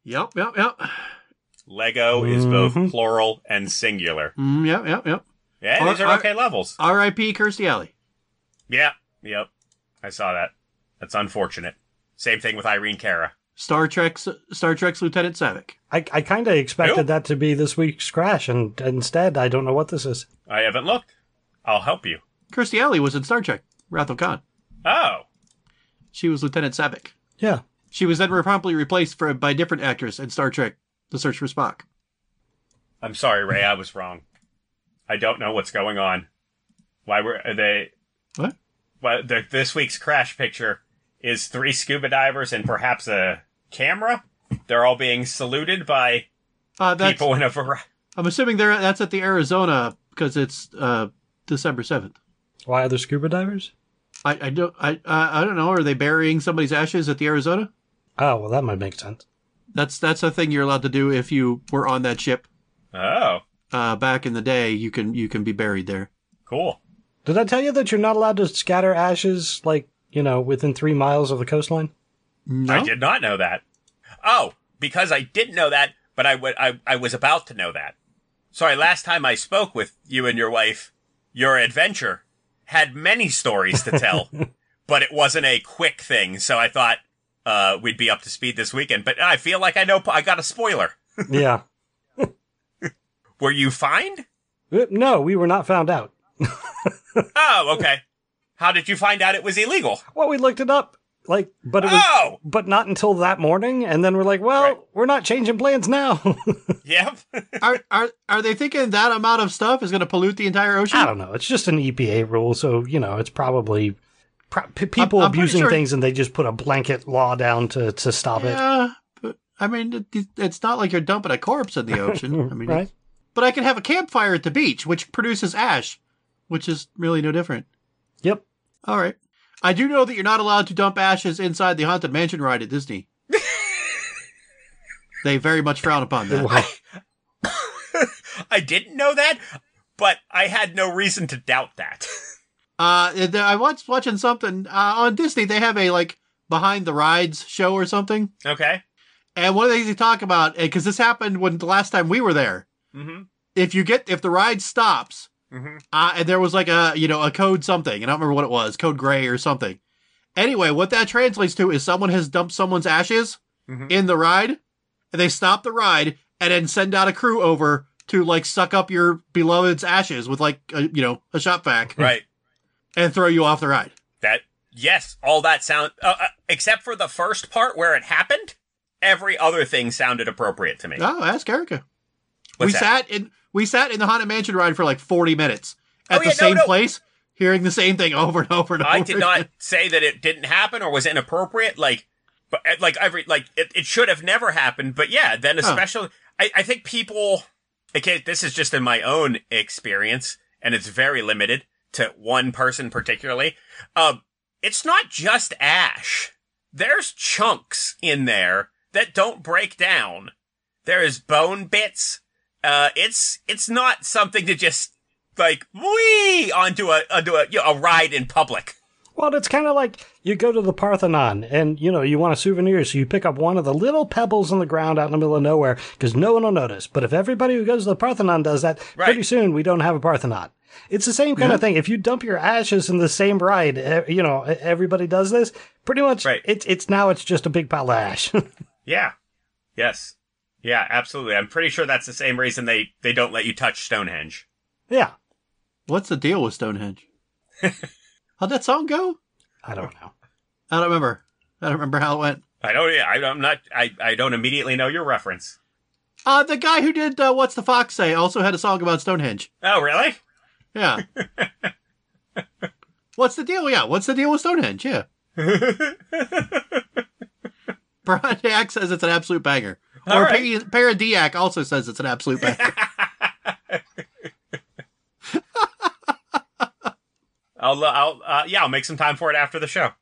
Yep. Lego is both plural and singular. Yep. Yeah, these are okay levels. R.I.P. Kirstie Alley. Yeah, yep. I saw that. That's unfortunate. Same thing with Irene Cara. Star Trek's Lieutenant Saavik. I kind of expected that to be this week's Crash, and instead, I don't know what this is. I haven't looked. I'll help you. Kirstie Alley was in Star Trek, Wrath of Khan. Oh. She was Lieutenant Saavik. Yeah. She was then promptly replaced by a different actress in Star Trek, The Search for Spock. I'm sorry, Ray, I was wrong. I don't know what's going on. Why were they... What? Well, this week's Crash picture is 3 scuba divers and perhaps a camera. They're all being saluted by people in a variety. I'm assuming that's at the Arizona because it's December 7th. Why are there scuba divers? I don't know. Are they burying somebody's ashes at the Arizona? Oh, well, that might make sense. That's a thing you're allowed to do if you were on that ship. Oh. Back in the day, you can be buried there. Cool. Did I tell you that you're not allowed to scatter ashes, within 3 miles of the coastline? No? I did not know that. Oh, because I didn't know that, but I was about to know that. Sorry, last time I spoke with you and your wife, your adventure had many stories to tell, but it wasn't a quick thing, so I thought we'd be up to speed this weekend. But I feel like I got a spoiler. Yeah. Were you fined? No, we were not found out. Oh, okay. How did you find out it was illegal? Well, we looked it up, but it was, but not until that morning, and then we're like, we're not changing plans now. Yep. Are they thinking that amount of stuff is going to pollute the entire ocean? I don't know. It's just an EPA rule, so it's probably people abusing things, and they just put a blanket law down to stop it. Yeah, but I mean, it's not like you're dumping a corpse in the ocean. I mean, right? But I can have a campfire at the beach, which produces ash, which is really no different. Yep. All right. I do know that you're not allowed to dump ashes inside the Haunted Mansion ride at Disney. They very much frown upon that. I didn't know that, but I had no reason to doubt that. I was watching something on Disney. They have a behind the rides show or something. Okay. And one of the things they talk about, because this happened when the last time we were there. Mm-hmm. If the ride stops, mm-hmm. And there was a code something, and I don't remember what it was, code gray or something. Anyway, what that translates to is someone has dumped someone's ashes in the ride, and they stop the ride and then send out a crew over to suck up your beloved's ashes with a shop vac, right, and throw you off the ride. Yes, all that sound except for the first part where it happened. Every other thing sounded appropriate to me. Oh, ask Erica. We sat in the Haunted Mansion ride for 40 minutes at the same place, hearing the same thing over and over and over. I did not say that it didn't happen or was inappropriate. It should have never happened. But yeah, then especially, I think people. Okay, this is just in my own experience, and it's very limited to one person particularly. It's not just ash. There's chunks in there that don't break down. There is bone bits. It's not something to just whee onto a ride in public. Well, it's kind of like you go to the Parthenon and, you want a souvenir, so you pick up one of the little pebbles on the ground out in the middle of nowhere because no one will notice. But if everybody who goes to the Parthenon does that, pretty soon we don't have a Parthenon. It's the same kind of thing. If you dump your ashes in the same ride, everybody does this. Pretty much, it's just a big pile of ash. Yeah. Yes. Yeah, absolutely. I'm pretty sure that's the same reason they don't let you touch Stonehenge. Yeah. What's the deal with Stonehenge? How'd that song go? I don't know. I don't remember how it went. I don't immediately know your reference. The guy who did What's the Fox Say also had a song about Stonehenge. Oh, really? Yeah. What's the deal? Yeah, what's the deal with Stonehenge? Yeah. Paradiac says it's an absolute banger. All or right. Paradiac also says it's an absolute banger. I'll make some time for it after the show.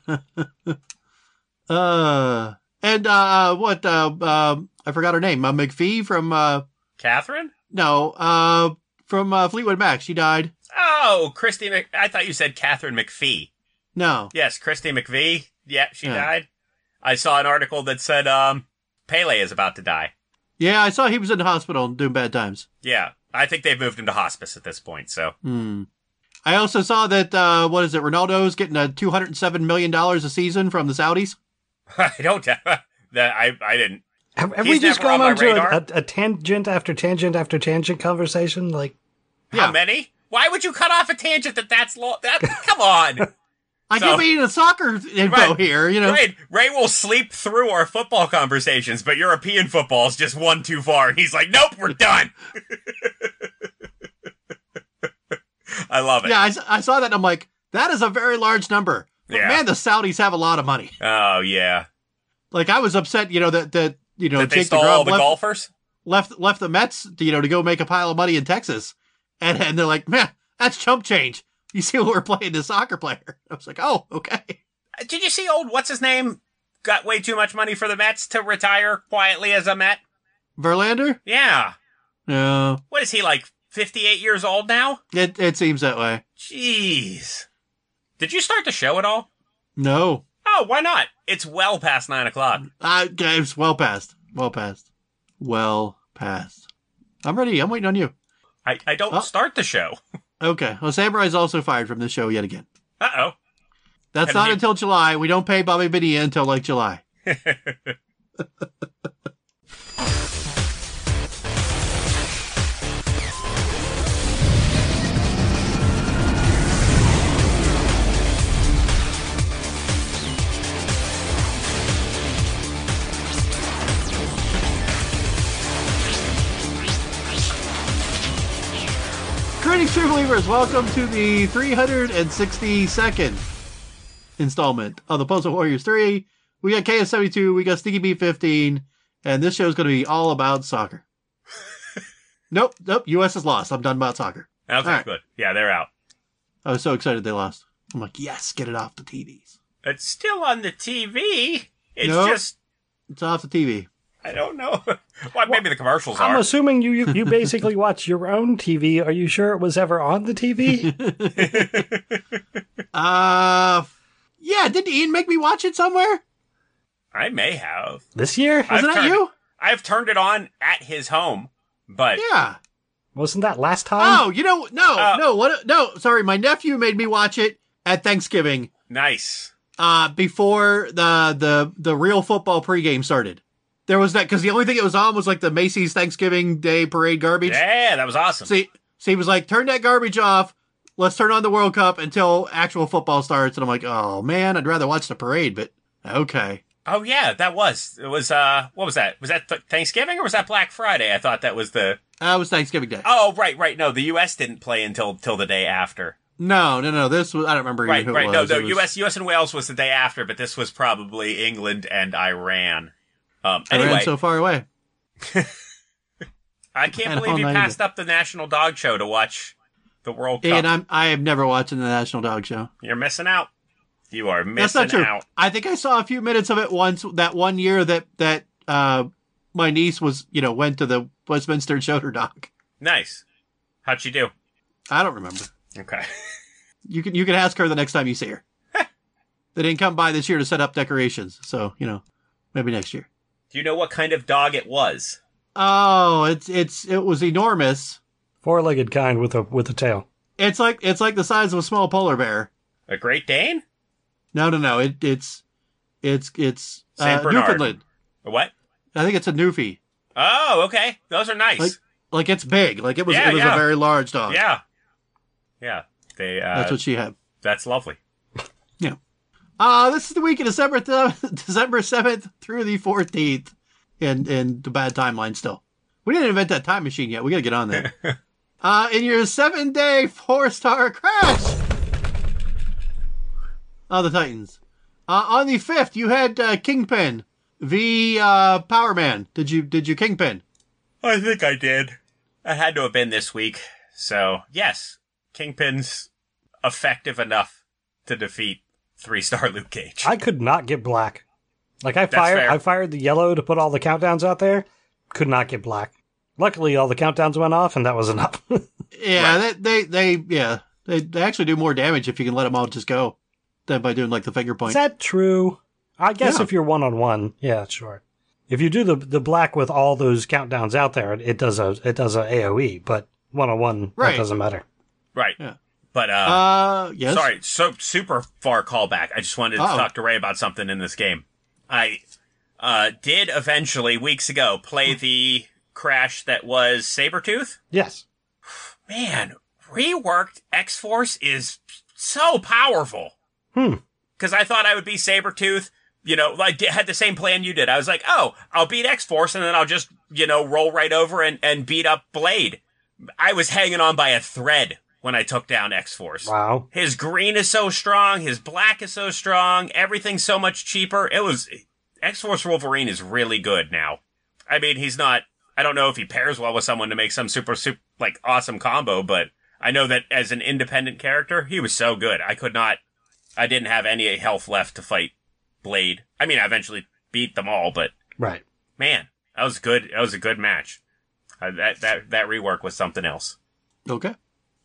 I forgot her name. McPhee from Catherine? No, from Fleetwood Mac. She died. Oh, Christy I thought you said Catherine McPhee. No. Yes, Christy McVie. Yeah, she died. I saw an article that said Pele is about to die. Yeah, I saw he was in the hospital doing bad times. Yeah, I think they've moved him to hospice at this point, so. I also saw that, Ronaldo's getting $207 million a season from the Saudis. I don't, I didn't. Have we just gone on to a tangent after tangent after tangent conversation? Like, How many? Why would you cut off a tangent that's long? Come on. I give you the soccer info here, you know. Right. Ray will sleep through our football conversations, but European football is just one too far. And he's like, nope, we're done. I love it. Yeah, I saw that and I'm like, that is a very large number. But man, the Saudis have a lot of money. Oh, yeah. Like, I was upset, that That Jake they stole all the golfers? Left the Mets, to go make a pile of money in Texas. And they're like, man, that's chump change. You see what we're playing, the soccer player. I was like, oh, okay. Did you see old what's-his-name got way too much money for the Mets to retire quietly as a Met? Verlander? Yeah. Yeah. What is he, like 58 years old now? It seems that way. Jeez. Did you start the show at all? No. Oh, why not? It's well past 9 o'clock. It's well past. Well past. I'm ready. I'm waiting on you. I don't start the show. Okay. Well, Samurai's also fired from the show yet again. Uh-oh. That's not until July. We don't pay Bobby Bonilla until, like, July. Greetings, true believers. Welcome to the 362nd installment of the Puzzle Warriors 3. We got KS72, we got Sneaky B15, and this show is going to be all about soccer. Nope, US has lost. I'm done about soccer. Okay, right. Good. Yeah, they're out. I was so excited they lost. I'm like, yes, get it off the TVs. It's still on the TV. It's off the TV. I don't know. Well, maybe the commercials are. I'm assuming you basically watch your own TV. Are you sure it was ever on the TV? Yeah, did Ian make me watch it somewhere? I may have. This year? Wasn't that you? I've turned it on at his home, but... Yeah. Wasn't that last time? Oh, no, sorry, my nephew made me watch it at Thanksgiving. Nice. Before the real football pregame started. There was that, because the only thing it was on was like the Macy's Thanksgiving Day Parade garbage. Yeah, that was awesome. See, he was like, turn that garbage off. Let's turn on the World Cup until actual football starts. And I'm like, oh man, I'd rather watch the parade, but okay. Oh yeah, it was, what was that? Was that Thanksgiving or was that Black Friday? I thought that was it was Thanksgiving Day. Oh, right. No, the U.S. didn't play until the day after. No. This was, I don't remember who it was. No, the U.S. and Wales was the day after, but this was probably England and Iran. Anyway, Iran so far away. I can't believe you passed up the National Dog Show to watch the World Cup. And I have never watched the National Dog Show. You're missing out. You are missing That's not true. out. I think I saw a few minutes of it once. That one year that my niece was went to the Westminster and showed her dog. Nice. How'd she do? I don't remember. Okay. You can ask her the next time you see her. They didn't come by this year to set up decorations, so maybe next year. Do you know what kind of dog it was? Oh, it was enormous. 4-legged kind with a tail. It's like the size of a small polar bear. A Great Dane? No. It's Saint Bernard. Newfoundland. A what? I think it's a Newfie. Oh, okay. Those are nice. Like it's big. Like it was a very large dog. Yeah. Yeah. That's what she had. That's lovely. Yeah. This is the week of December 7th through the 14th in the bad timeline still. We didn't invent that time machine yet. We got to get on that. In your 7-day 4-star crash of the Titans. On the 5th, you had Kingpin v. Power Man. Did you Kingpin? I think I did. It had to have been this week. So, yes. Kingpin's effective enough to defeat 3-star Luke Cage. I could not get black. Like I fired the yellow to put all the countdowns out there. Could not get black. Luckily, all the countdowns went off, and that was enough. Yeah, right. they actually do more damage if you can let them all just go than by doing like the finger point. Is that true? I guess if you're 1-on-1, yeah, sure. If you do the black with all those countdowns out there, it does a AoE, but 1-on-1 that doesn't matter. Right. Yeah. But yes. Sorry, so super far callback. I just wanted to talk to Ray about something in this game. I did eventually weeks ago play the Crash that was Sabretooth. Yes. Man, reworked X-Force is so powerful. Because I thought I would be Sabretooth. You know, I had the same plan you did. I was like, oh, I'll beat X-Force and then I'll just, roll right over and beat up Blade. I was hanging on by a thread when I took down X-Force. Wow. His green is so strong. His black is so strong. Everything's so much cheaper. X-Force Wolverine is really good now. I mean, I don't know if he pairs well with someone to make some super, awesome combo, but I know that as an independent character, he was so good. I didn't have any health left to fight Blade. I mean, I eventually beat them all, but right, man, that was good. That was a good match. That rework was something else. Okay.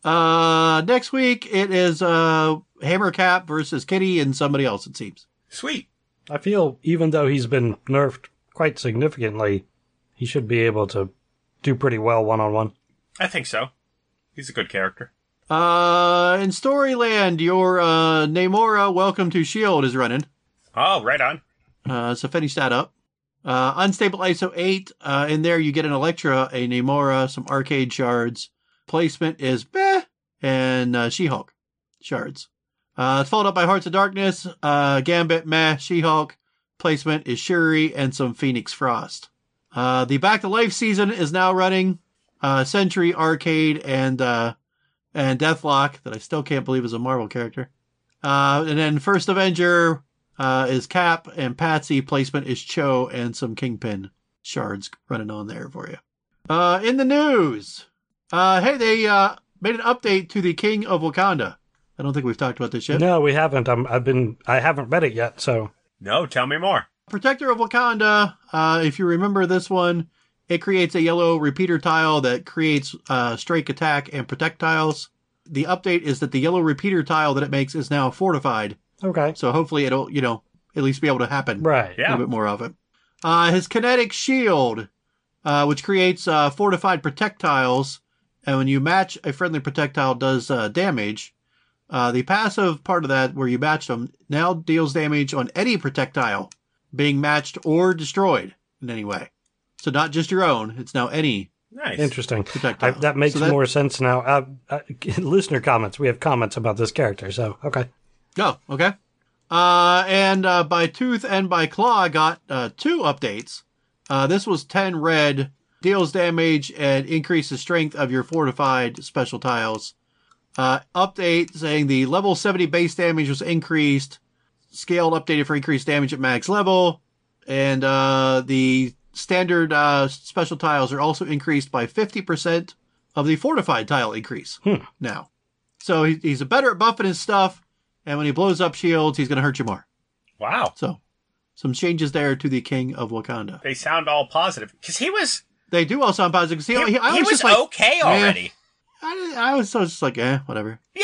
Next week it is Hammer Cap versus Kitty and somebody else. It seems sweet. I feel even though he's been nerfed quite significantly, he should be able to do pretty well 1-on-1. I think so. He's a good character. In Storyland, your Namora Welcome to S.H.I.E.L.D. is running. Oh, right on. So finish that up. Unstable ISO 8. In there you get an Elektra, a Namora, some arcade shards. Placement is meh, and She-Hulk shards. It's followed up by Hearts of Darkness, Gambit, meh, She-Hulk. Placement is Shuri and some Phoenix Frost. The Back to Life season is now running. Sentry, Arcade, and Deathlock, that I still can't believe is a Marvel character. And then First Avenger is Cap and Patsy. Placement is Cho and some Kingpin shards running on there for you. In the news, hey, they made an update to the King of Wakanda. I don't think we've talked about this yet. No, we haven't. I haven't read it yet, so. No, tell me more. Protector of Wakanda, if you remember this one, it creates a yellow repeater tile that creates strike, attack, and protect tiles. The update is that the yellow repeater tile that it makes is now fortified. Okay. So hopefully it'll, at least be able to happen. Right. Yeah. A little bit more of it. His kinetic shield, which creates fortified projectiles, and when you match a friendly projectile, does damage. The passive part of that, where you match them, now deals damage on any projectile being matched or destroyed in any way. So not just your own; it's now any. Nice. Interesting. That makes more sense now. Listener comments. We have comments about this character, so okay. Oh, okay. And by Tooth and by Claw got 2 updates. This was 10 red, deals damage and increases strength of your fortified special tiles. Update saying the level 70 base damage was increased, scaled updated for increased damage at max level, and the standard special tiles are also increased by 50% of the fortified tile increase now. So he's better at buffing his stuff, and when he blows up shields, he's going to hurt you more. Wow. So some changes there to the King of Wakanda. They sound all positive. Because he was... They do all sound positive. He was just okay already. I was just like, whatever. Yeah,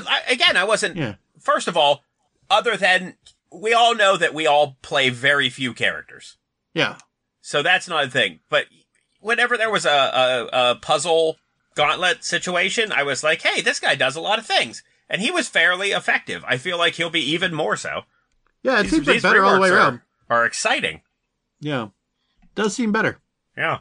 I wasn't... Yeah. First of all, other than... We all know that we all play very few characters. Yeah. So that's not a thing. But whenever there was a puzzle gauntlet situation, I was like, hey, this guy does a lot of things. And he was fairly effective. I feel like he'll be even more so. Yeah, it seems like better all the way around. Are exciting. Yeah. Does seem better. Yeah.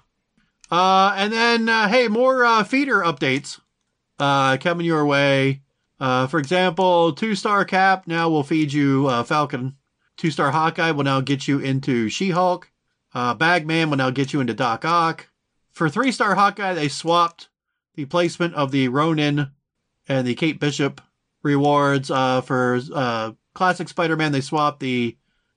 And then, hey, more feeder updates coming your way. For example, 2-star Cap now will feed you Falcon. 2-star Hawkeye will now get you into She-Hulk. Bagman will now get you into Doc Ock. For 3-star Hawkeye, they swapped the placement of the Ronin and the Kate Bishop rewards. For Classic Spider-Man, they swapped the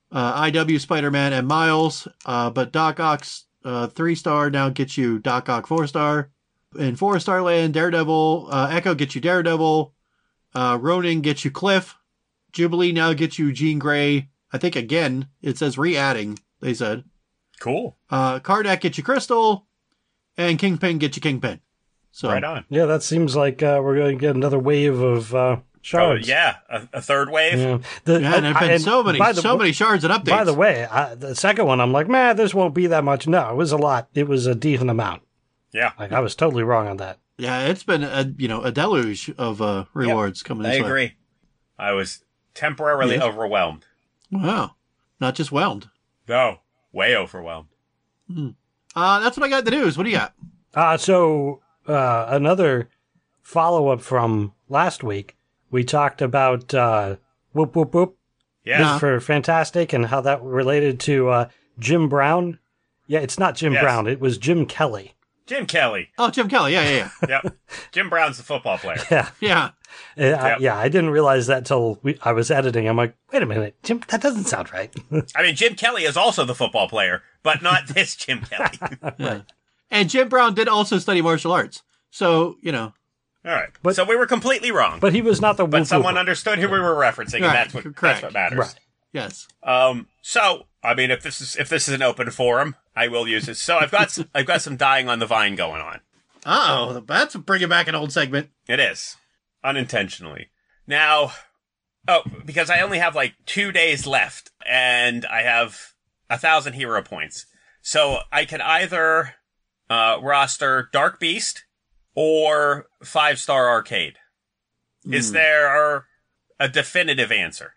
IW Spider-Man and Miles. But Doc Ock's 3-star now gets you Doc Ock 4-star. In 4-star land, Daredevil, Echo gets you Daredevil. Ronin gets you Cliff. Jubilee now gets you Jean Grey. I think again, it says re-adding, they said. Cool. Kardak gets you Crystal. And Kingpin gets you Kingpin. So, right on. Yeah, that seems like we're going to get another wave of shards. Yeah, a third wave. Yeah, and there've been so many shards and updates. By the way, the second one, I'm like, man, this won't be that much. No, it was a lot. It was a decent amount. Yeah. Like, I was totally wrong on that. Yeah, it's been a deluge of rewards coming this way. I agree. I was temporarily overwhelmed. Wow. Not just whelmed. No, way overwhelmed. That's what I got in the news. What do you got? So another follow-up from last week, we talked about Whoop Whoop Whoop. Yeah. For Fantastic and how that related to Jim Brown. Yeah, it's not Jim Brown. It was Jim Kelly. Jim Kelly. Oh, Jim Kelly. Yeah. Yep. Jim Brown's the football player. Yeah. I didn't realize that till I was editing. I'm like, wait a minute, Jim, that doesn't sound right. I mean, Jim Kelly is also the football player, but not this Jim Kelly. Right. And Jim Brown did also study martial arts. So, All right. So we were completely wrong. But he was not the But someone understood who we were referencing, and that's what matters. Right. Yes. So, I mean, if this is an open forum, I will use it. So I've got some dying on the vine going on. Uh-oh, that's bringing back an old segment. It is. Unintentionally. Now, because I only have like 2 days left, and I have 1,000 hero points. So I can either roster Dark Beast or 5-star Arcade. Is there a definitive answer?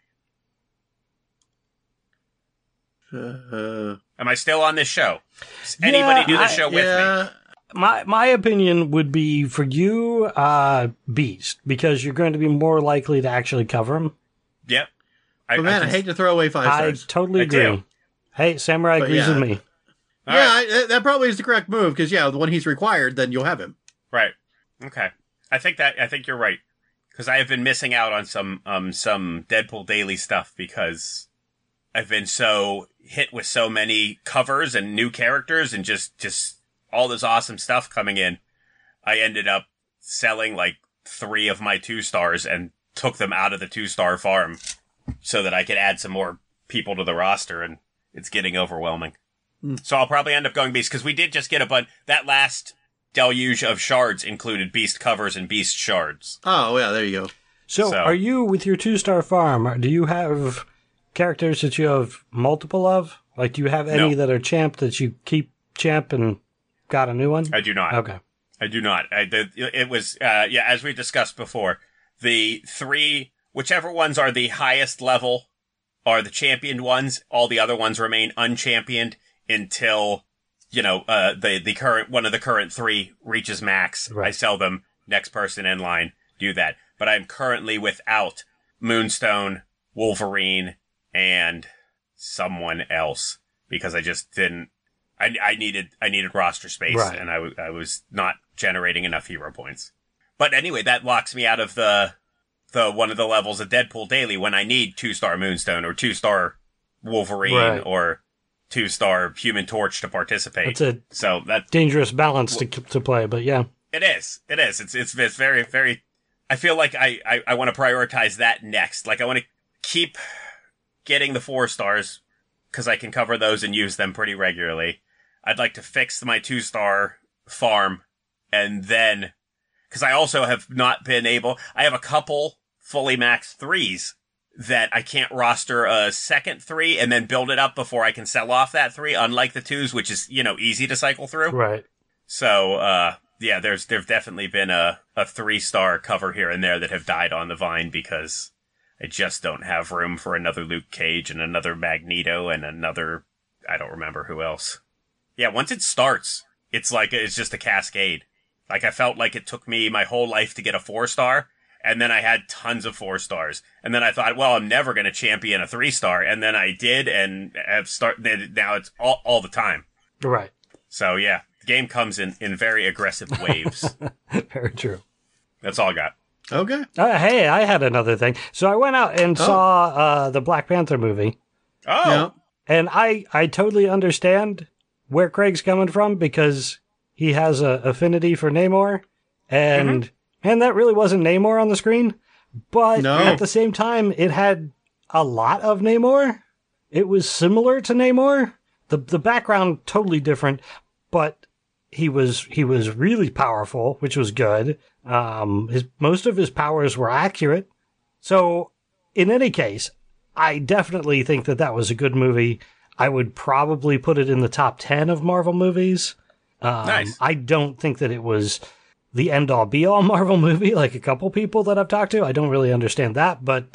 Am I still on this show? Does anybody do the show with me? My opinion would be for you, Beast, because you're going to be more likely to actually cover him. Yep. I hate to throw away 5 stars. I totally agree. Hey, Samurai agrees with me. That probably is the correct move, because, when he's required, then you'll have him. Right. Okay. I think you're right. Because I have been missing out on some Deadpool Daily stuff because I've been so hit with so many covers and new characters and just all this awesome stuff coming in. I ended up selling like 3 of my 2 stars and took them out of the 2-star farm so that I could add some more people to the roster, and it's getting overwhelming. So I'll probably end up going Beast, because we did just get a bunch. That last deluge of shards included Beast covers and Beast shards. Oh, yeah, there you go. So are you, with your 2-star farm, do you have characters that you have multiple of? Like, do you have any that are champ that you keep champ and got a new one? I do not. Okay. I do not. It was, as we discussed before, the 3, whichever ones are the highest level are the championed ones. All the other ones remain unchampioned until, the current, one of the current 3 reaches max. Right. I sell them. Next person in line, do that. But I'm currently without Moonstone, Wolverine, and someone else because I just didn't. I needed roster space, right. And I was not generating enough hero points. But anyway, that locks me out of the one of the levels of Deadpool Daily when I need 2-star Moonstone or 2-star Wolverine, right. Or 2-star Human Torch to participate. It's a dangerous balance to play, but yeah, it is. It's very, very. I feel like I want to prioritize that next. Like I want to keep getting the 4 stars because I can cover those and use them pretty regularly. I'd like to fix my 2-star farm, and then, because I also have not been able, I have a couple fully maxed 3s that I can't roster a second 3 and then build it up before I can sell off that 3, unlike the 2s, which is, easy to cycle through. Right. So, there's definitely been a 3-star cover here and there that have died on the vine because I just don't have room for another Luke Cage and another Magneto and another, I don't remember who else. Yeah, once it starts, it's just a cascade. Like I felt like it took me my whole life to get a 4-star, and then I had tons of 4 stars. And then I thought, well, I'm never going to champion a 3-star, and then I did, and have started. Now it's all the time. Right. So yeah, the game comes in very aggressive waves. Very true. That's all I got. Okay. Hey, I had another thing. So I went out and saw the Black Panther movie. Oh. Yeah. And I totally understand where Craig's coming from because he has a affinity for Namor, and that really wasn't Namor on the screen. But at the same time, it had a lot of Namor. It was similar to Namor. The background totally different, but he was really powerful, which was good. Most of his powers were accurate, So, in any case, I definitely think that was a good movie. I would probably put it in the top 10 of Marvel movies. Nice. I don't think that it was the end-all be-all Marvel movie like a couple people that I've talked to. I don't really understand that, but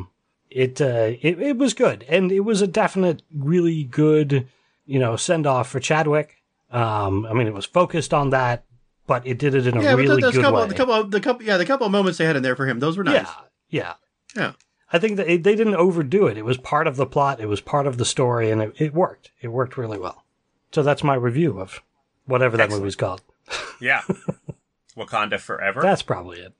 it was good. And it was a definite, really good, send-off for Chadwick. I mean, it was focused on that, but it did it in a really good way. The couple of moments they had in there for him, those were nice. Yeah. I think that they didn't overdo it. It was part of the plot. It was part of the story, and it worked. It worked really well. So that's my review of whatever that movie's called. Yeah. Wakanda Forever. That's probably it.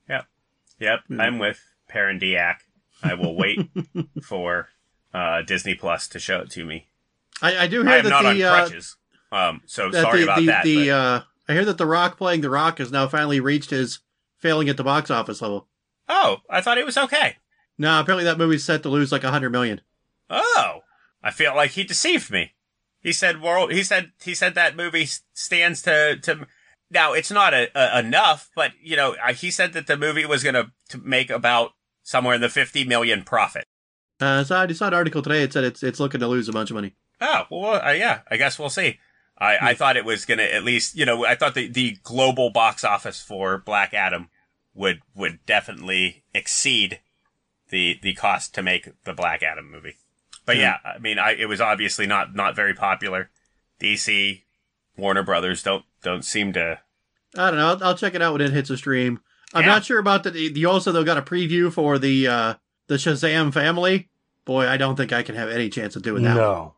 Yep. I'm with Parandiac. I will wait for Disney Plus to show it to me. I do hear I am that not on crutches. So sorry about that. I hear that The Rock playing The Rock has now finally reached his failing at the box office level. Oh, I thought it was okay. No, apparently that movie's set to lose like $100 million. Oh, I feel like he deceived me. He said that movie stands to. Now it's not enough, but he said that the movie was going to make about somewhere in the 50 million profit. So I saw an article today. It said it's looking to lose a bunch of money. Oh well, yeah. I guess we'll see. I thought it was going to at least, I thought the global box office for Black Adam would definitely exceed the cost to make the Black Adam movie. But yeah, I mean, it was obviously not very popular. DC, Warner Brothers don't seem to. I don't know. I'll check it out when it hits a stream. I'm not sure about the also though got a preview for the Shazam family. Boy, I don't think I can have any chance of doing that. No,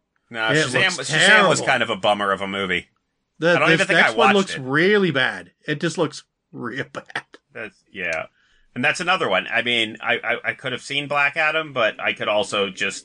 Shazam was kind of a bummer of a movie. I don't even think I watched one looks really bad. It just looks real bad. And that's another one. I mean, I could have seen Black Adam, but I could also just,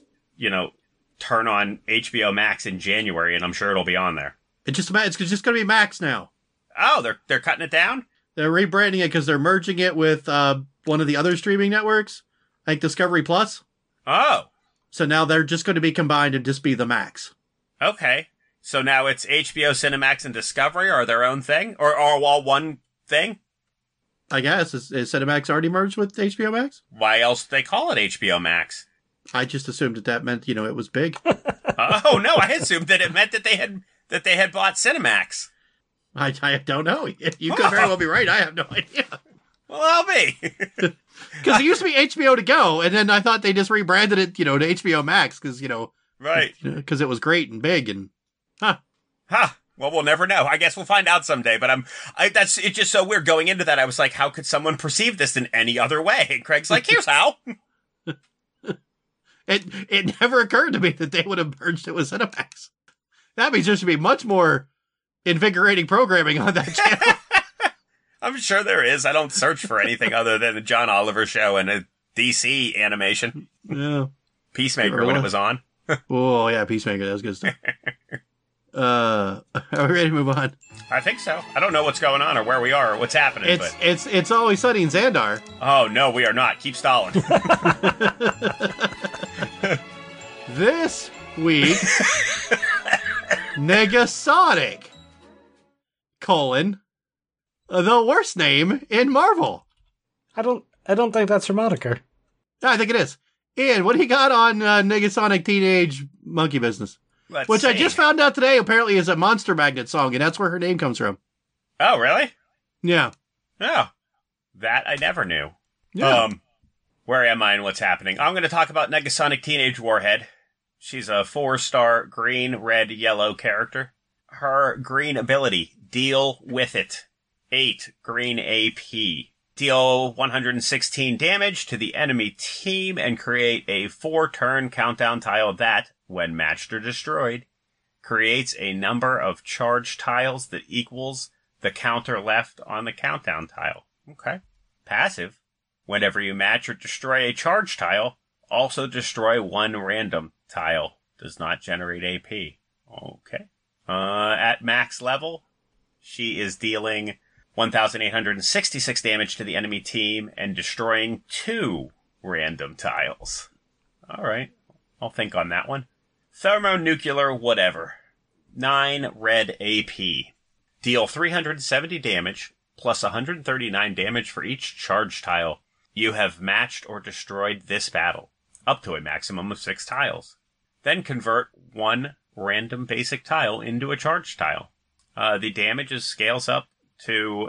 turn on HBO Max in January, and I'm sure it'll be on there. It's just going to be Max now. Oh, they're cutting it down? They're rebranding it because they're merging it with one of the other streaming networks, like Discovery Plus. Oh. So now they're just going to be combined and just be the Max. Okay. So now it's HBO, Cinemax, and Discovery are their own thing? Or all one thing? I guess. Is Cinemax already merged with HBO Max? Why else do they call it HBO Max? I just assumed that meant, it was big. Oh, no, I assumed that it meant that they had bought Cinemax. I don't know. You could very well be right. I have no idea. Well, I'll be. Because it used to be HBO To Go, and then I thought they just rebranded it, to HBO Max, because, right. Because it was great and big, and, Huh. Well, we'll never know. I guess we'll find out someday, but it's just so weird going into that. I was like, how could someone perceive this in any other way? And Craig's like, here's how. It never occurred to me that they would have merged it with Cinemax. That means there should be much more invigorating programming on that channel. I'm sure there is. I don't search for anything other than the John Oliver show and a DC animation. Yeah. Peacemaker when it was on. Oh, yeah, Peacemaker. That was good stuff. Are we ready to move on? I think so. I don't know what's going on or where we are or what's happening. It's Always Sunny in Xandar. Oh, no, we are not. Keep stalling. This week, Negasonic, the worst name in Marvel. I don't think that's her moniker. I think it is. Ian, what do you got on Negasonic Teenage Monkey Business? Which see. I just found out today apparently is a Monster Magnet song, and that's where her name comes from. Oh, really? Yeah. Oh, that I never knew. Yeah. Where am I and what's happening? I'm going to talk about Negasonic Teenage Warhead. She's a 4-star green, red, yellow character. Her green ability, Deal With It. 8 green AP. Deal 116 damage to the enemy team and create a 4-turn countdown tile that, when matched or destroyed, creates a number of charge tiles that equals the counter left on the countdown tile. Okay. Passive. Whenever you match or destroy a charge tile, also destroy one random tile. Does not generate AP. Okay. At max level, she is dealing 1,866 damage to the enemy team and destroying 2 random tiles. Alright. I'll think on that one. Thermonuclear whatever. 9 red AP. Deal 370 damage, plus 139 damage for each charge tile You have matched or destroyed this battle, up to a maximum of 6 tiles. Then convert 1 random basic tile into a charged tile. The damage scales up to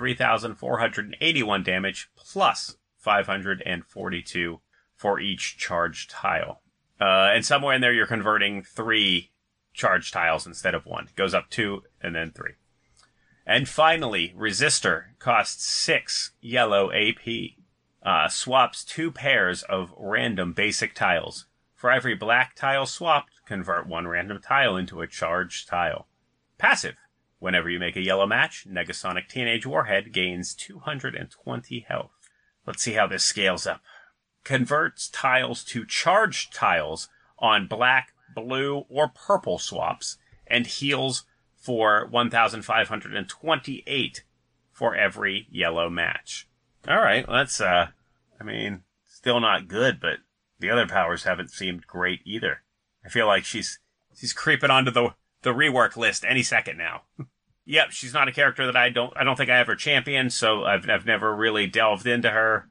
3,481 damage plus 542 for each charged tile. And somewhere in there you're converting 3 charged tiles instead of 1. It goes up 2 and then 3. And finally, Resistor costs 6 yellow AP. Swaps 2 pairs of random basic tiles. For every black tile swapped, convert 1 random tile into a charged tile. Passive. Whenever you make a yellow match, Negasonic Teenage Warhead gains 220 health. Let's see how this scales up. Converts tiles to charged tiles on black, blue, or purple swaps, and heals for 1,528 for every yellow match. Alright, that's, still not good, but the other powers haven't seemed great either. I feel like she's creeping onto the rework list any second now. Yep, she's not a character that I don't think I ever championed, so I've never really delved into her.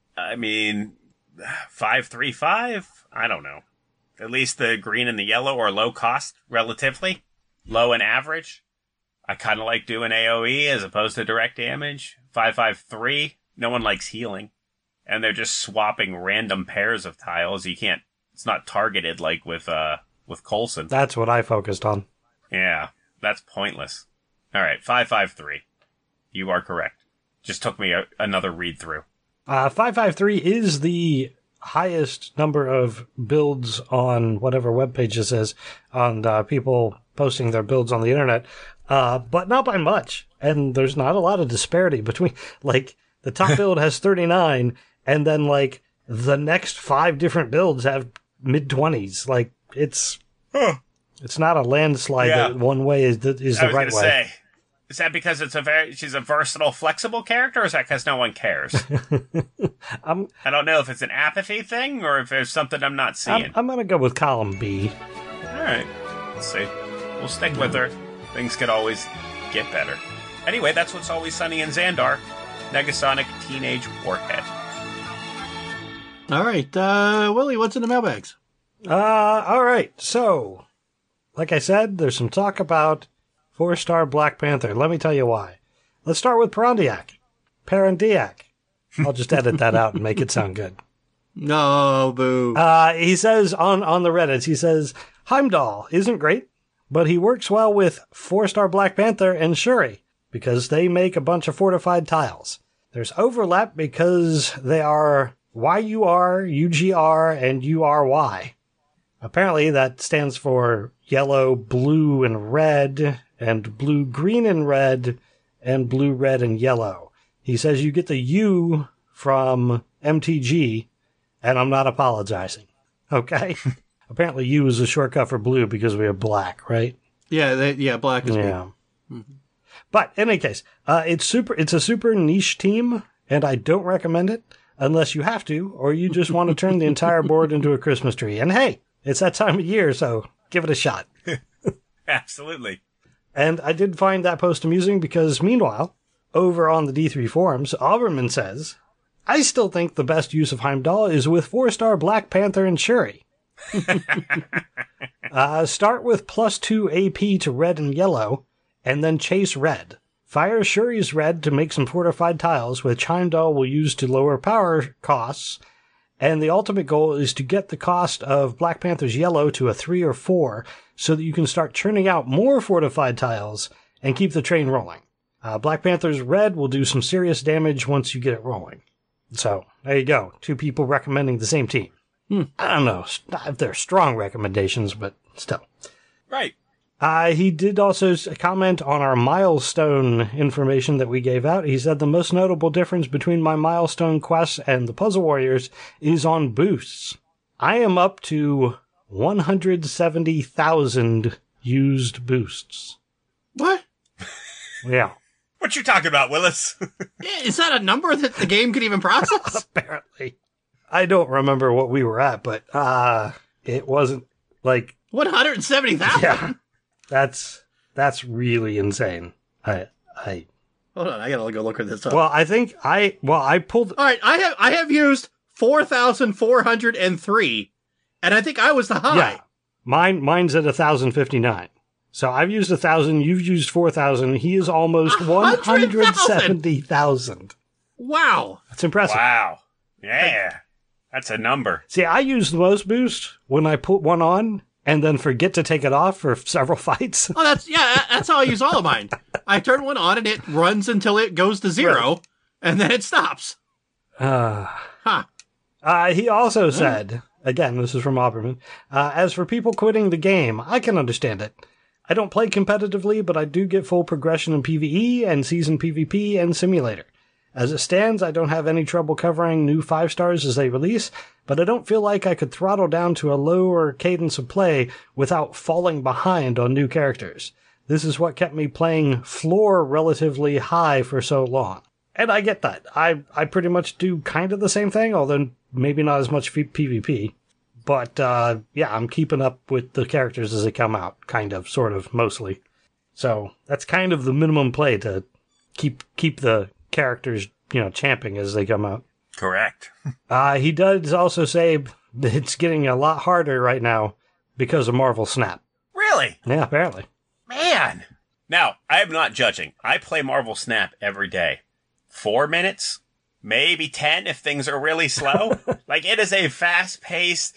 5/3/5? I don't know. At least the green and the yellow are low cost, relatively. Low and average. I kind of like doing AoE as opposed to direct damage. 5/5/3, no one likes healing. And they're just swapping random pairs of tiles. It's not targeted like with Coulson. That's what I focused on. Yeah, that's pointless. Alright, 5/5/3. You are correct. Just took me another read through. 5/5/3 is the highest number of builds on whatever webpage this is, on people posting their builds on the internet, but not by much. And there's not a lot of disparity between, the top build has 39, and then, the next 5 different builds have mid-20s. It's not a landslide that one way is the right way. Say, is that because she's a versatile, flexible character, or is that because no one cares? I don't know if it's an apathy thing, or if there's something I'm not seeing. I'm going to go with column B. Alright, let's see. We'll stick with her. Things could always get better. Anyway, that's What's Always Sunny in Xandar. Negasonic Teenage Warhead. Alright, Willie, what's in the mailbags? Alright, so, like I said, there's some talk about 4-star Black Panther. Let me tell you why. Let's start with Parandiak. I'll just edit that out and make it sound good. No, boo. He says on the Reddits, he says, Heimdall isn't great, but he works well with 4-star Black Panther and Shuri, because they make a bunch of fortified tiles. There's overlap because they are YUR, UGR, and URY. Apparently that stands for yellow, blue, and red, and blue, green, and red, and blue, red, and yellow. He says you get the U from MTG, and I'm not apologizing. Okay? Apparently U is a shortcut for blue because we have black, right? Yeah, black is blue. Yeah. Mm-hmm. But in any case, it's a super niche team, and I don't recommend it unless you have to, or you just want to turn the entire board into a Christmas tree. And hey, it's that time of year, so give it a shot. Absolutely. And I did find that post amusing because, meanwhile, over on the D3 forums, Auberman says, I still think the best use of Heimdall is with 4-star Black Panther and Shuri. Start with +2 AP to red and yellow, and then chase red. Fire Shuri's red to make some fortified tiles, which Heimdall will use to lower power costs, and the ultimate goal is to get the cost of Black Panther's yellow to a 3 or 4, so that you can start churning out more fortified tiles and keep the train rolling. Black Panther's red will do some serious damage once you get it rolling. So, there you go. 2 people recommending the same team. I don't know if they're strong recommendations, but still. Right. He did also comment on our milestone information that we gave out. He said the most notable difference between my milestone quests and the Puzzle Warriors is on boosts. I am up to 170,000 used boosts. What? Yeah. What you talking about, Willis? Is that a number that the game could even process? Apparently. I don't remember what we were at, but it wasn't 170,000? Yeah. That's really insane. I Hold on, I gotta go look at this up. Well, I pulled. All right, I have used 4,403, and I think I was the high. Yeah, mine's at 1,059. So I've used 1,000. You've used 4,000. He is almost 170,000. Wow, that's impressive. Wow, yeah, that's a number. See, I use the most boost when I put one on and then forget to take it off for several fights. Oh, that's how I use all of mine. I turn one on and it runs until it goes to 0, and then it stops. He also said, again, this is from Opperman, as for people quitting the game, I can understand it. I don't play competitively, but I do get full progression in PvE and season PvP and simulator. As it stands, I don't have any trouble covering new 5 stars as they release, but I don't feel like I could throttle down to a lower cadence of play without falling behind on new characters. This is what kept me playing floor relatively high for so long. And I get that. I pretty much do kind of the same thing, although maybe not as much PvP. But, yeah, I'm keeping up with the characters as they come out, kind of, sort of, mostly. So that's kind of the minimum play to keep the characters, champing as they come out. Correct. He does also say that it's getting a lot harder right now because of Marvel Snap. Really? Yeah, apparently. Man. Now, I am not judging. I play Marvel Snap every day. 4 minutes? Maybe 10 if things are really slow. Like, it is a fast-paced,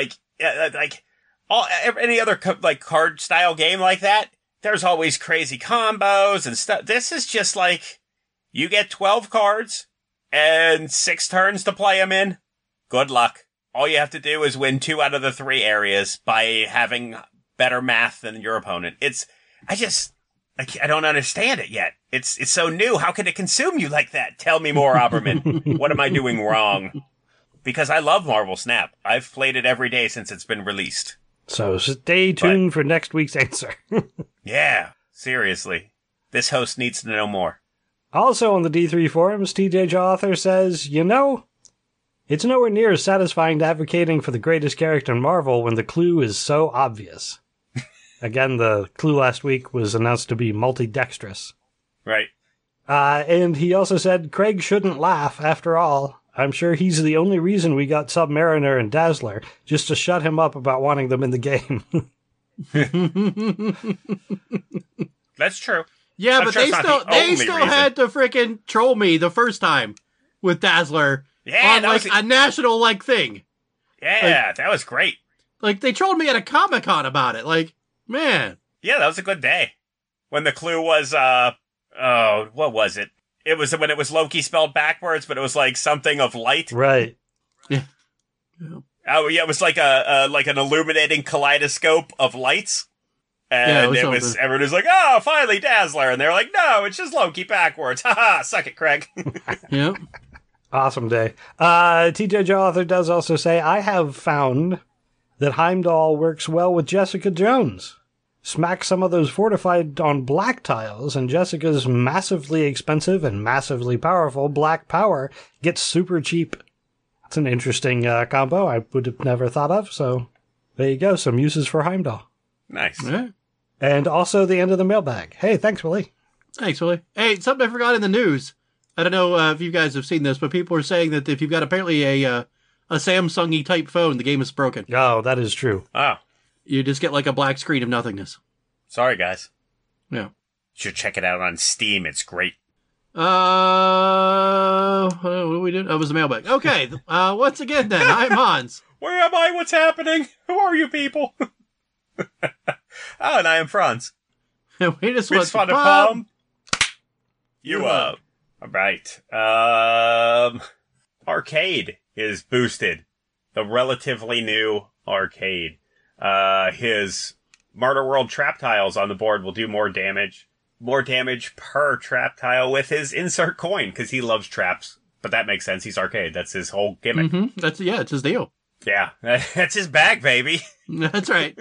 any other, card style game like that. There's always crazy combos and stuff. This is just like, you get 12 cards and 6 turns to play them in. Good luck. All you have to do is win 2 out of the 3 areas by having better math than your opponent. I don't understand it yet. It's so new. How can it consume you like that? Tell me more, Opperman. What am I doing wrong? Because I love Marvel Snap. I've played it every day since it's been released. So stay tuned for next week's answer. Yeah, seriously. This host needs to know more. Also on the D3 forums, TJ Jawther says, it's nowhere near as satisfying advocating for the greatest character in Marvel when the clue is so obvious. Again, the clue last week was announced to be multidextrous. Right. And he also said, Craig shouldn't laugh, after all. I'm sure he's the only reason we got Submariner and Dazzler, just to shut him up about wanting them in the game. That's true. Yeah, but they still had to freaking troll me the first time with Dazzler on a national thing. Yeah, that was great. They trolled me at a Comic-Con about it. Man. Yeah, that was a good day. When the clue was, what was it? It was when it was Loki spelled backwards, but it was something of light. Right. Yeah. Oh, yeah, it was like an illuminating kaleidoscope of lights. And it was everyone was like, oh, finally Dazzler. And they're like, no, it's just Loki backwards. Haha, suck it, Craig. Yep. Awesome day. TJ Jawther does also say, I have found that Heimdall works well with Jessica Jones. Smack some of those fortified on black tiles, and Jessica's massively expensive and massively powerful black power gets super cheap. It's an interesting combo I would have never thought of, so there you go, some uses for Heimdall. Nice. Yeah. And also the end of the mailbag. Hey, thanks, Willie. Thanks, Willie. Hey, something I forgot in the news. I don't know if you guys have seen this, but people are saying that if you've got apparently a Samsung-y type phone, the game is broken. Oh, that is true. Oh. You just get a black screen of nothingness. Sorry, guys. Yeah. You should check it out on Steam. It's great. What do we do? Oh, it was the mailbag. Okay. Once again, then, I'm Hans. Where am I? What's happening? Who are you people? And I am Franz. We just want to palm you up. All right. Arcade is boosted. The relatively new Arcade. His Martyr World trap tiles on the board will do more damage. More damage per trap tile with his insert coin, because he loves traps. But that makes sense. He's Arcade. That's his whole gimmick. Mm-hmm. It's his deal. Yeah. That's his bag, baby. That's right.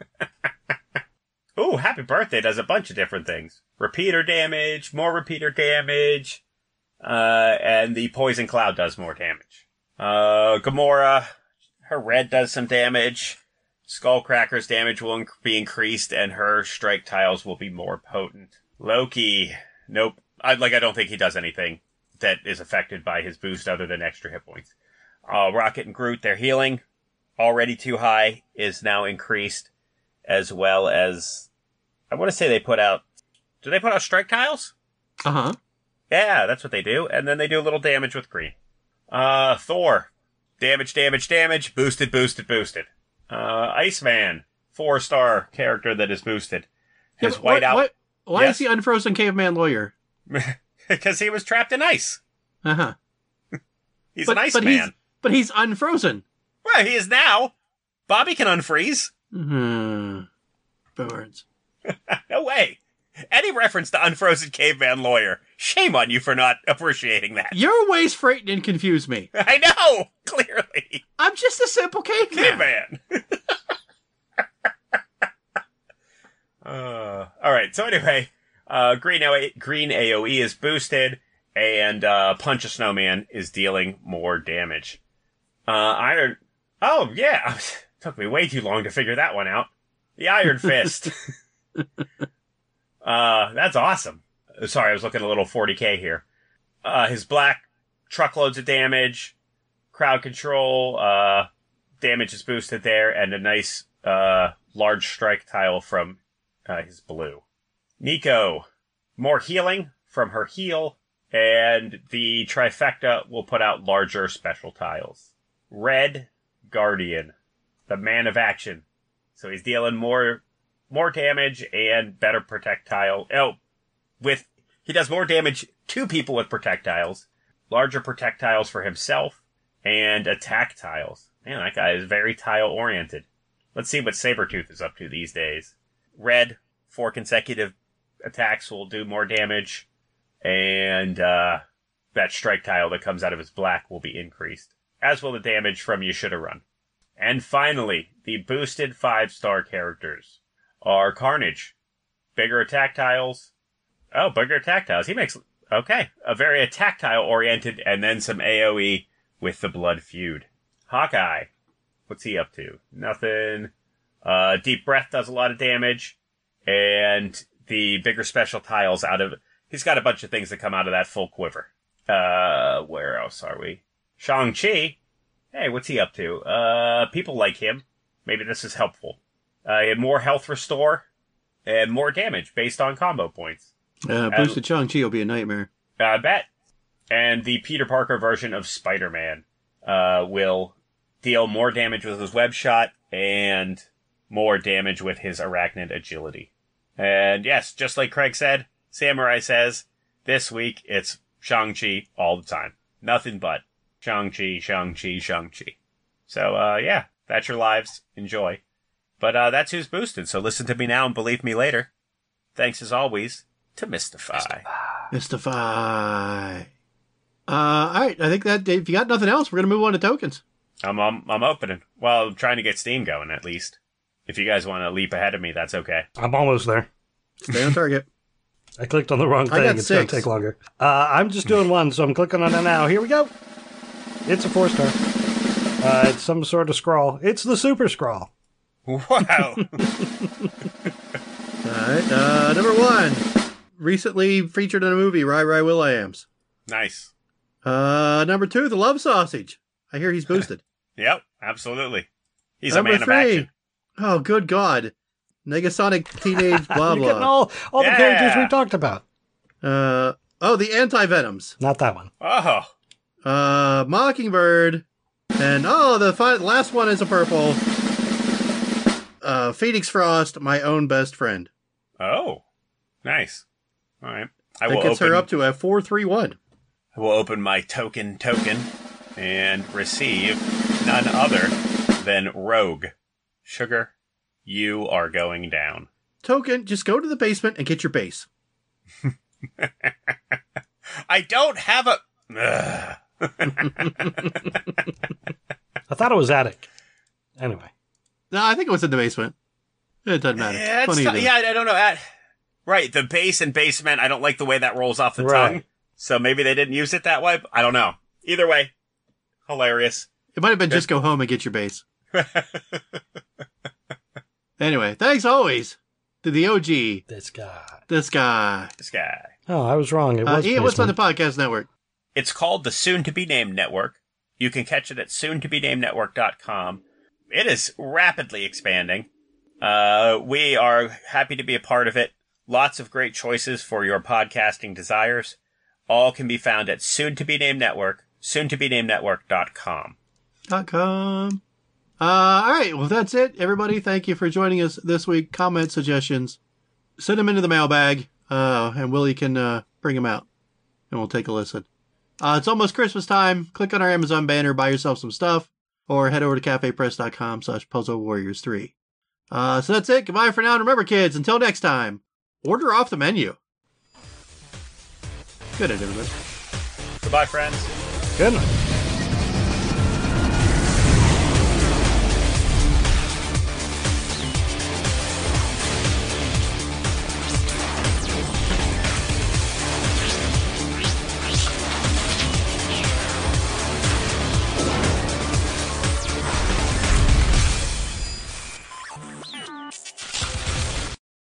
Ooh, Happy Birthday does a bunch of different things. Repeater damage, more repeater damage, and the Poison Cloud does more damage. Gamora, her red does some damage. Skullcracker's damage will be increased, and her strike tiles will be more potent. Loki, nope. I don't think he does anything that is affected by his boost other than extra hit points. Rocket and Groot, their healing, already too high, is now increased, as well as, I want to say do they put out strike tiles? Uh-huh. Yeah, that's what they do. And then they do a little damage with green. Thor. Damage. Boosted. Iceman. 4-star character that is boosted. His whiteout. Why is he Unfrozen Caveman Lawyer? Because he was trapped in ice. Uh-huh. He's an Iceman. But he's unfrozen. Well, he is now. Bobby can unfreeze. Mm-hmm. Birds. No way. Any reference to Unfrozen Caveman Lawyer. Shame on you for not appreciating that. Your ways frighten and confuse me. I know, clearly. I'm just a simple caveman. Alright, so anyway, Green AoE is boosted, and Punch a Snowman is dealing more damage. Iron... Oh, yeah. Took me way too long to figure that one out. The Iron Fist. That's awesome. Sorry, I was looking at a little 40k here. His black, truckloads of damage, crowd control, damage is boosted there, and a nice, large strike tile from, his blue. Nico, more healing from her heal, and the trifecta will put out larger special tiles. Red, Guardian, the man of action. So he's dealing more damage and better projectile. He does more damage to people with projectiles, larger projectiles for himself, and attack tiles. Man, that guy is very tile oriented. Let's see what Sabretooth is up to these days. Red, 4 consecutive attacks will do more damage, and that strike tile that comes out of his black will be increased, as will the damage from You Shoulda Run. And finally, the boosted 5-star characters are Carnage. Bigger attack tiles. Oh, bigger attack tiles. He makes... Okay. A very attack tile oriented, and then some AoE with the Blood Feud. Hawkeye. What's he up to? Nothing. Deep Breath does a lot of damage. And the bigger special tiles out of... He's got a bunch of things that come out of that full quiver. Where else are we? Shang-Chi. Hey, what's he up to? People like him. Maybe this is helpful. More health restore, and more damage based on combo points. Boosted Shang-Chi will be a nightmare. I bet. And the Peter Parker version of Spider-Man will deal more damage with his web shot and more damage with his arachnid agility. And yes, just like Craig said, Samurai says, this week it's Shang-Chi all the time. Nothing but Shang-Chi. So, yeah, that's your lives. Enjoy. But that's who's boosted, so listen to me now and believe me later. Thanks as always to Mystify. Mystify. Alright, I think that if you got nothing else, we're gonna move on to tokens. I'm opening. Well, I'm trying to get Steam going, at least. If you guys want to leap ahead of me, that's okay. I'm almost there. Stay on target. I clicked on the wrong thing. It's going to take longer. I'm just doing one, so I'm clicking on it now. Here we go. It's a 4-star. It's some sort of scroll. It's the Super Scroll. Wow. Alright, number 1. Recently featured in a movie, Rai Will-I-Ams. Nice. Number 2, the Love Sausage. I hear he's boosted. Yep, absolutely. He's number a man 3. of action. Oh, good God. Negasonic Teenage blah blah. You're getting all the characters we talked about. The Anti-Venoms. Not that one. Oh. Mockingbird. And, the last one is a purple. Phoenix Frost, my own best friend. Oh. Nice. All right. That gets her up to a 431. I will open my token and receive none other than Rogue. Sugar, you are going down. Token, just go to the basement and get your base. I don't have a... I thought it was attic. Anyway. No, I think it was in the basement. It doesn't matter. Yeah, I don't know. Right, the base and basement, I don't like the way that rolls off the tongue. So maybe they didn't use it that way. I don't know. Either way, hilarious. It might have been just go home and get your base. Anyway, thanks always to the OG. This guy. Oh, I was wrong. It was Ian, what's on the podcast network? It's called the Soon to Be Named Network. You can catch it at soontobenamednetwork.com. It is rapidly expanding. We are happy to be a part of it. Lots of great choices for your podcasting desires. All can be found at soontobenamednetwork.com. All right, well, that's it, everybody. Thank you for joining us this week. Comment, suggestions, send them into the mailbag, and Willie can bring them out, and we'll take a listen. It's almost Christmas time. Click on our Amazon banner, buy yourself some stuff, or head over to cafepress.com/puzzlewarriors3. So that's it. Goodbye for now. And remember, kids, until next time, order off the menu. Good night, everybody. Goodbye, friends. Good night.